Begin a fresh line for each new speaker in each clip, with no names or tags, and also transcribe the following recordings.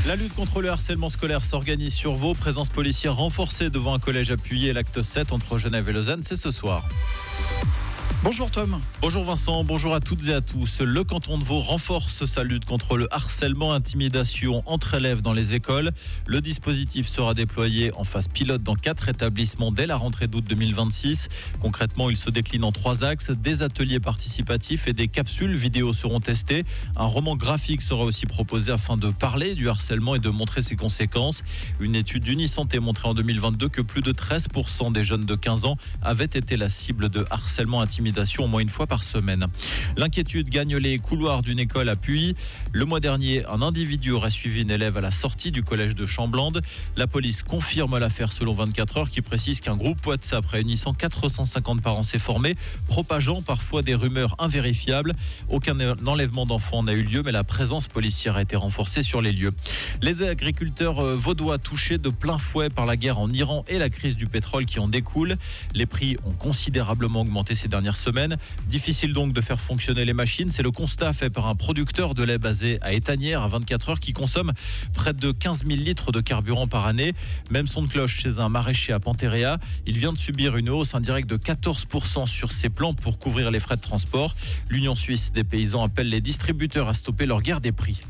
La lutte contre le harcèlement scolaire s'organise sur Vaud. Présence policière renforcée devant un collège appuyé. L'acte 7 entre Genève et Lausanne, c'est ce soir.
Bonjour Tom.
Bonjour Vincent, bonjour à toutes et à tous. Le canton de Vaud renforce sa lutte contre le harcèlement, intimidation entre élèves dans les écoles. Le dispositif sera déployé en phase pilote dans 4 établissements dès la rentrée d'août 2026. Concrètement, il se décline en 3 axes. Des ateliers participatifs et des capsules vidéo seront testés. Un roman graphique sera aussi proposé afin de parler du harcèlement et de montrer ses conséquences. Une étude d'Unisanté montrait en 2022 que plus de 13% des jeunes de 15 ans avaient été la cible de harcèlement intimidation au moins une fois par semaine. L'inquiétude gagne les couloirs d'une école à Puy. Le mois dernier, un individu aurait suivi une élève à la sortie du collège de Chamblande. La police confirme l'affaire selon 24 heures qui précise qu'un groupe WhatsApp réunissant 450 parents s'est formé, propageant parfois des rumeurs invérifiables. Aucun enlèvement d'enfants n'a eu lieu, mais la présence policière a été renforcée sur les lieux. Les agriculteurs vaudois touchés de plein fouet par la guerre en Iran et la crise du pétrole qui en découle. Les prix ont considérablement augmenté ces dernières semaine. Difficile donc de faire fonctionner les machines. C'est le constat fait par un producteur de lait basé à Étanières à 24 heures qui consomme près de 15 000 litres de carburant par année. Même son de cloche chez un maraîcher à Pantéréa. Il vient de subir une hausse indirecte de 14% sur ses plans pour couvrir les frais de transport. L'Union suisse des paysans appelle les distributeurs à stopper leur guerre des prix.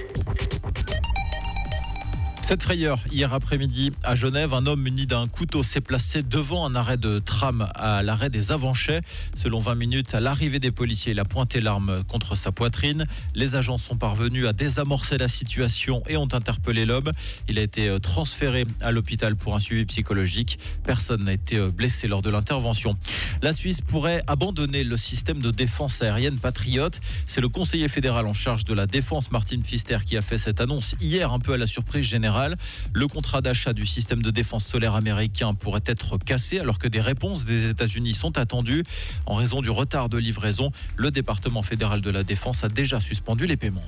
Cette frayeur, hier après-midi à Genève, un homme muni d'un couteau s'est placé devant un arrêt de tram à l'arrêt des Avanchais. Selon 20 minutes, à l'arrivée des policiers, il a pointé l'arme contre sa poitrine. Les agents sont parvenus à désamorcer la situation et ont interpellé l'homme. Il a été transféré à l'hôpital pour un suivi psychologique. Personne n'a été blessé lors de l'intervention. La Suisse pourrait abandonner le système de défense aérienne patriote. C'est le conseiller fédéral en charge de la défense, Martin Pfister, qui a fait cette annonce hier, un peu à la surprise générale. Le contrat d'achat du système de défense solaire américain pourrait être cassé alors que des réponses des États-Unis sont attendues. En raison du retard de livraison, le département fédéral de la défense a déjà suspendu les paiements.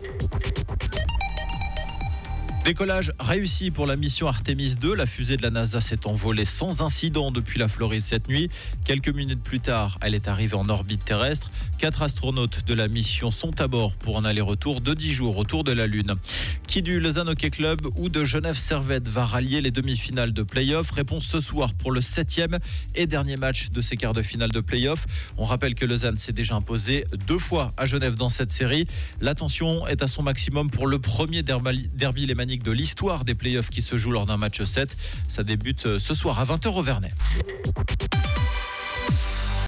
Décollage réussi pour la mission Artemis 2. La fusée de la NASA s'est envolée sans incident depuis la Floride cette nuit. Quelques minutes plus tard, elle est arrivée en orbite terrestre. 4 astronautes de la mission sont à bord pour un aller-retour de 10 jours autour de la Lune. Qui du Lausanne Hockey Club ou de Genève Servette va rallier les demi-finales de play-off? Réponse ce soir pour le 7e et dernier match de ces quarts de finale de play-off. On rappelle que Lausanne s'est déjà imposé 2 fois à Genève dans cette série. L'attention est à son maximum pour le premier derby lémanique de l'histoire des play-offs qui se joue lors d'un match 7. Ça débute ce soir à 20h au Vernet.